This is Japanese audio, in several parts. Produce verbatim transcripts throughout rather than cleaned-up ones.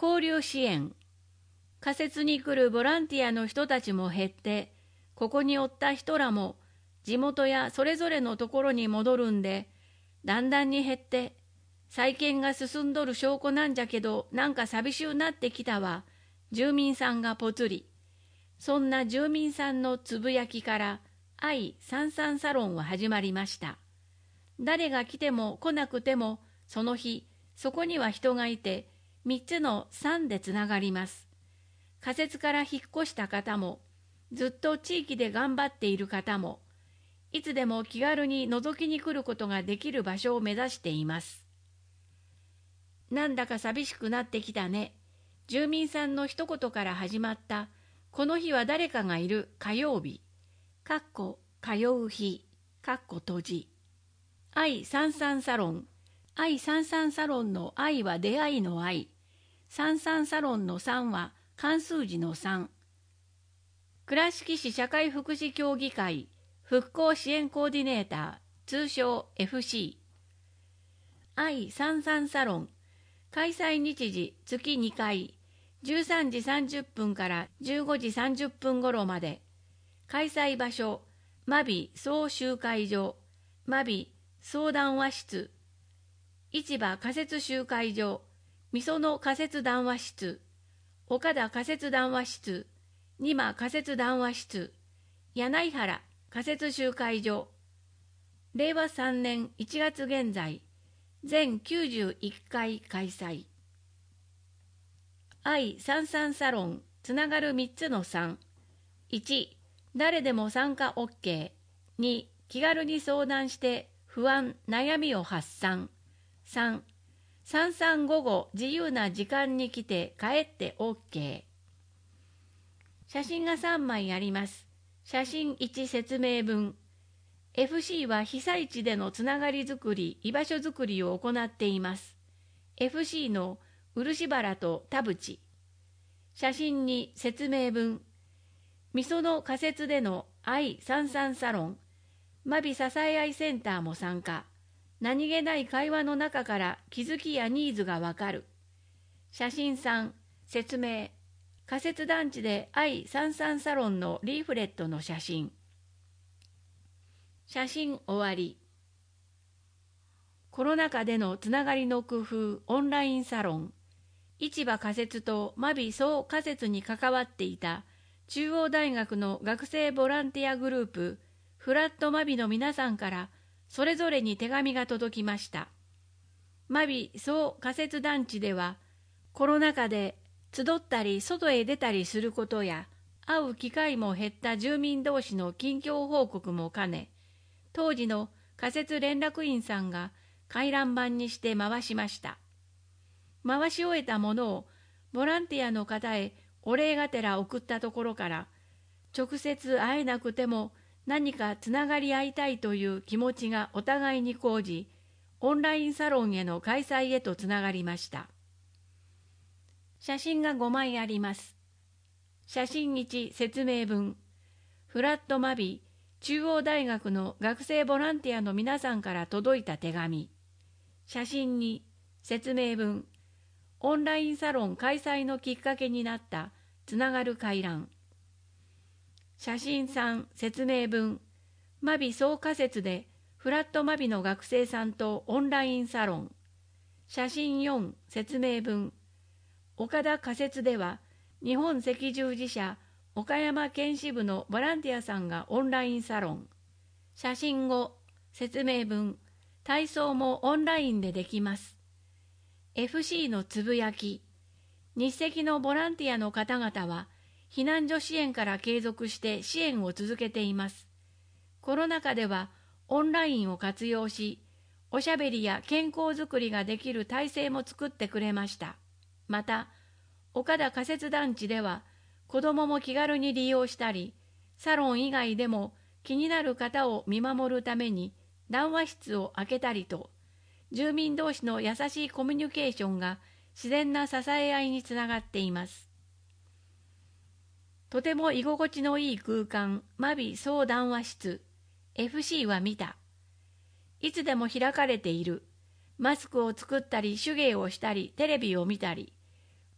交流支援。仮設に来るボランティアの人たちも減って、ここにおった人らも地元やそれぞれのところに戻るんで、だんだんに減って、再建が進んどる証拠なんじゃけど、なんか寂しゅうなってきたわ。住民さんがぽつり。そんな住民さんのつぶやきから、愛さんさんサロンは始まりました。誰が来ても来なくても、その日、そこには人がいて、みっつのさんでつながります。仮設から引っ越した方も、ずっと地域で頑張っている方も、いつでも気軽に覗きに来ることができる場所を目指しています。なんだか寂しくなってきたね。住民さんの一言から始まった、この日は誰かがいる火曜日。かっこ通う日。かっこ閉じ。愛さんさんサロン。愛さんさんサロンの愛は出会いの愛。さんさんサロンのさんは漢数字のさん。倉敷市社会福祉協議会復興支援コーディネーター、通称 エフシー。愛さんさんサロン。開催日時月にかい、じゅうさんじさんじゅっぷんからじゅうごじさんじゅっぷん頃まで。開催場所、真備総集会所、真備相談話室、市場仮設集会所、みその仮設談話室、岡田仮設談話室、仁摩仮設談話室、柳井原仮設集会所。れいわさんねんいちがつ現在、全きゅうじゅういっかい開催。愛さんさんサロン、つながるみっつのさん。いち、誰でも参加 オーケー。に、気軽に相談して不安、悩みを発散。さん、さんさん午後自由な時間に来て帰って オーケー。写真がさんまいあります。写真いち説明文。エフシー は被災地でのつながりづくり、居場所づくりを行っています。エフシー の漆原と田淵。写真に説明文。みその仮設での愛さんさんサロン、真備支え合いセンターも参加。何気ない会話の中から気づきやニーズがわかる。写真さん、説明。仮設団地で愛さんさんサロンのリーフレットの写真。写真終わり。コロナ禍でのつながりの工夫オンラインサロン。市場仮設と真備総仮設に関わっていた中央大学の学生ボランティアグループフラット真備の皆さんからそれぞれに手紙が届きました。真備総仮設団地ではコロナ禍で集ったり外へ出たりすることや会う機会も減った住民同士の近況報告も兼ね、当時の仮設連絡員さんが回覧板にして回しました。回し終えたものをボランティアの方へお礼がてら送ったところから、直接会えなくても何かつながり合いたいという気持ちがお互いに講じ、オンラインサロンへの開催へとつながりました。写真がごまいあります。写真いち説明文。フラット真備中央大学の学生ボランティアの皆さんから届いた手紙。写真に説明文。オンラインサロン開催のきっかけになったつながる回覧。写真さん説明文。真備総仮設でフラット真備の学生さんとオンラインサロン。写真よん説明文。岡田仮設では日本赤十字社岡山県支部のボランティアさんがオンラインサロン。写真ご説明文。体操もオンラインでできます。エフシー のつぶやき。日赤のボランティアの方々は避難所支援から継続して支援を続けています。コロナ禍ではオンラインを活用し、おしゃべりや健康づくりができる体制も作ってくれました。また、岡田仮設団地では子どもも気軽に利用したり、サロン以外でも気になる方を見守るために談話室を開けたりと、住民同士の優しいコミュニケーションが自然な支え合いにつながっています。とても居心地のいい空間、真備総談話室。エフシー は見た。いつでも開かれている。マスクを作ったり手芸をしたりテレビを見たり。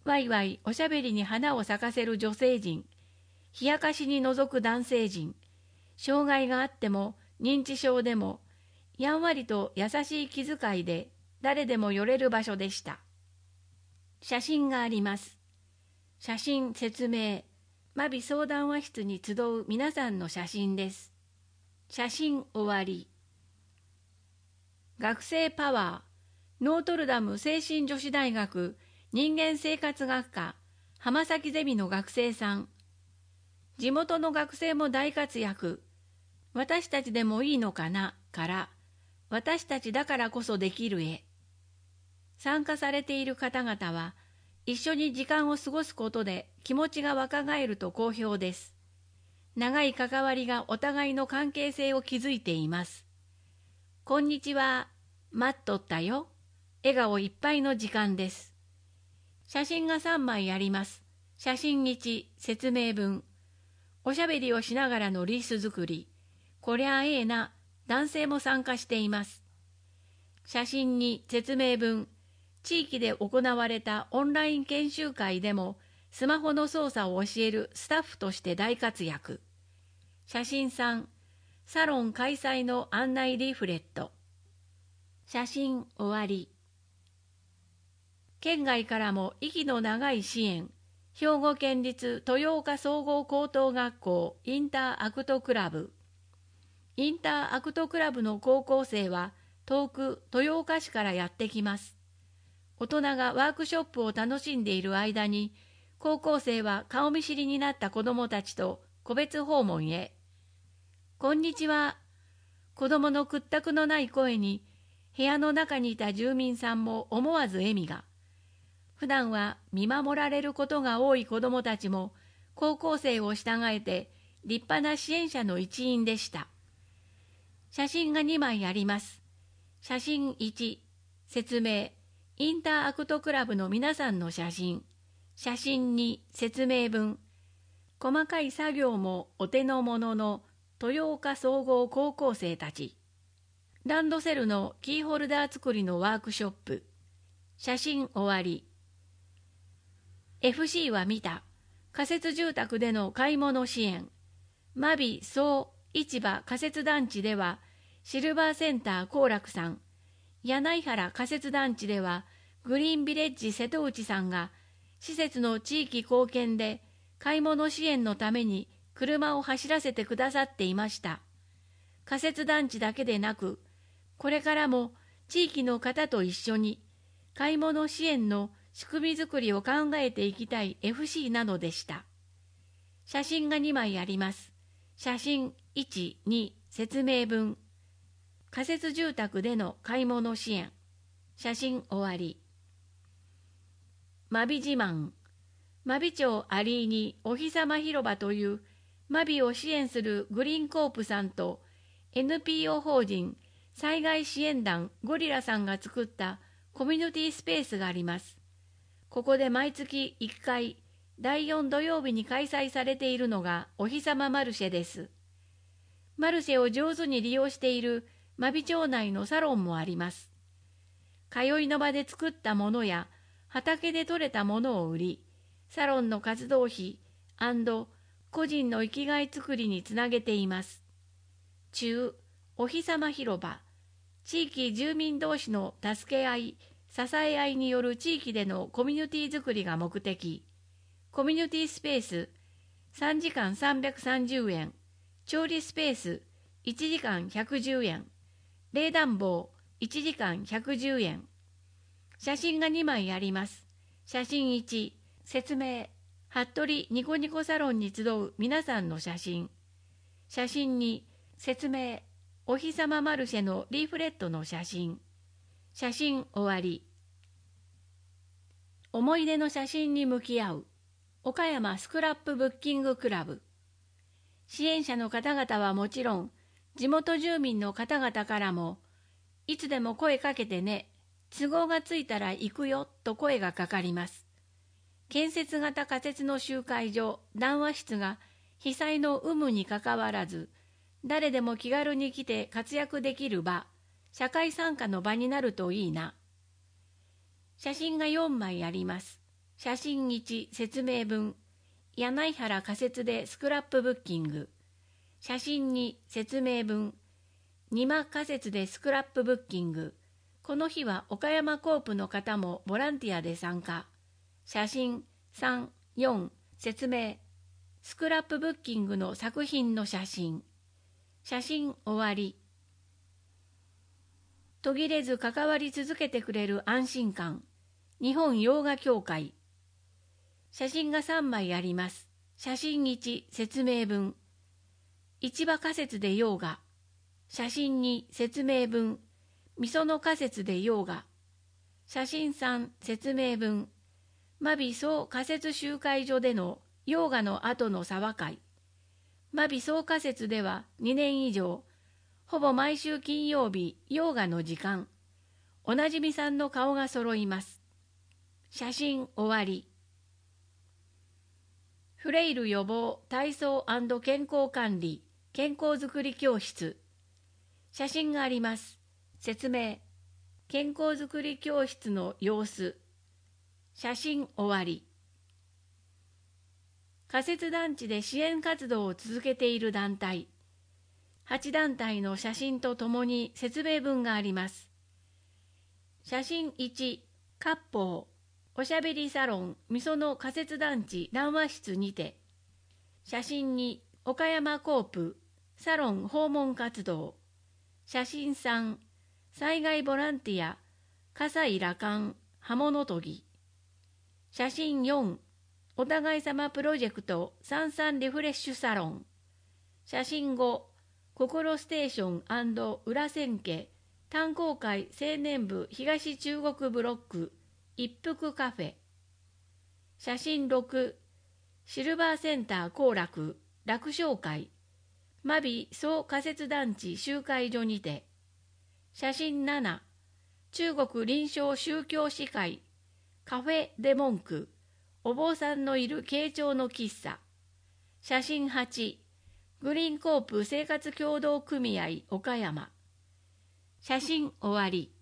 わいわいおしゃべりに花を咲かせる女性陣、冷やかしに覗く男性陣、障害があっても認知症でも、やんわりと優しい気遣いで誰でも寄れる場所でした。写真があります。写真説明、真備相談話室に集う皆さんの写真です。写真終わり。学生パワー、ノートルダム精神女子大学人間生活学科浜崎ゼミの学生さん。地元の学生も大活躍。私たちでもいいのかなから、私たちだからこそできるへ。参加されている方々は、一緒に時間を過ごすことで気持ちが若返ると好評です。長い関わりがお互いの関係性を築いています。こんにちは、待っとったよ。笑顔いっぱいの時間です。写真がさんまいあります。写真いち、説明文。おしゃべりをしながらのリース作り。こりゃええな、男性も参加しています。写真に説明文。地域で行われたオンライン研修会でもスマホの操作を教えるスタッフとして大活躍。写真さん、サロン開催の案内リーフレット。写真終わり。県外からも息の長い支援。兵庫県立豊岡総合高等学校インターアクトクラブ。インターアクトクラブの高校生は遠く豊岡市からやってきます。大人がワークショップを楽しんでいる間に、高校生は顔見知りになった子どもたちと個別訪問へ。こんにちは。子どもの屈託のない声に、部屋の中にいた住民さんも思わず笑みが。普段は見守られることが多い子どもたちも、高校生を従えて立派な支援者の一員でした。写真がにまいあります。写真いち、説明、インターアクトクラブの皆さんの写真。写真に、説明文。細かい作業もお手の物の豊岡総合高校生たち。ランドセルのキーホルダー作りのワークショップ。写真終わり。エフシー は見た。仮設住宅での買い物支援。真備総市場仮設団地では、シルバーセンター幸楽さん、柳井原仮設団地では、グリーンビレッジ瀬戸内さんが、施設の地域貢献で買い物支援のために車を走らせてくださっていました。仮設団地だけでなく、これからも地域の方と一緒に買い物支援の仕組み作りを考えていきたい エフシー なのでした。写真がにまいあります。写真いち、に、説明文。仮設住宅での買い物支援。写真終わり。真備自慢。真備町アリーニお日様広場という真備を支援するグリーンコープさんと エヌピーオー 法人災害支援団ゴリラさんが作ったコミュニティスペースがあります。ここで毎月いっかいだいよん土曜日に開催されているのがお日様マルシェです。マルシェを上手に利用している真備町内のサロンもあります。通いの場で作ったものや畑で採れたものを売り、サロンの活動費&個人の生きがい作りにつなげています。中、お日様広場、地域住民同士の助け合い、支え合いによる地域でのコミュニティ作りが目的。コミュニティスペース、さんじかんさんびゃくさんじゅうえん、調理スペース、いちじかんひゃくじゅうえん、冷暖房、いちじかんひゃくじゅうえん。写真がにまいあります。写真いち、説明、服部ニコニコサロンに集う皆さんの写真。写真に、説明、お日様マルシェのリーフレットの写真。写真終わり。思い出の写真に向き合う。岡山スクラップブッキングクラブ。支援者の方々はもちろん、地元住民の方々からも、いつでも声かけてね、都合がついたら行くよと声がかかります。建設型仮設の集会所、談話室が被災の有無にかかわらず、誰でも気軽に来て活躍できる場、社会参加の場になるといいな。写真がよんまいあります。 写真いち説明文、柳井原仮設でスクラップブッキング。写真に説明文、二間仮設でスクラップブッキング。この日は岡山コープの方もボランティアで参加。写真さん、よん説明、スクラップブッキングの作品の写真。写真終わり。途切れず関わり続けてくれる安心感。日本洋画協会。写真がさんまいあります。写真いち説明文、市場仮設で洋画。写真に説明文、みその仮設で洋画。写真さん説明文、真備総仮設集会所での洋画の後の沢会。真備総仮設ではにねん以上、ほぼ毎週金曜日洋画の時間。おなじみさんの顔が揃います。写真終わり。フレイル予防体操&健康管理健康づくり教室。写真があります。説明、健康づくり教室の様子。写真終わり。仮設団地で支援活動を続けている団体。はち団体の写真とともに説明文があります。写真いち、割烹おしゃべりサロンみその仮設団地談話室にて。写真に岡山コープサロン訪問活動。写真さん、災害ボランティア火災羅漢刃物研ぎ。写真よん、お互い様プロジェクトさんさんリフレッシュサロン。写真ご、心ステーション&裏千家炭鉱会青年部東中国ブロック一服カフェ。写真ろく、シルバーセンター後楽楽勝会真備総仮設団地集会所にて。写真なな、中国臨床宗教司会カフェデモンクお坊さんのいる慶長の喫茶。写真はち、グリーンコープ生活協同組合岡山。写真終わり。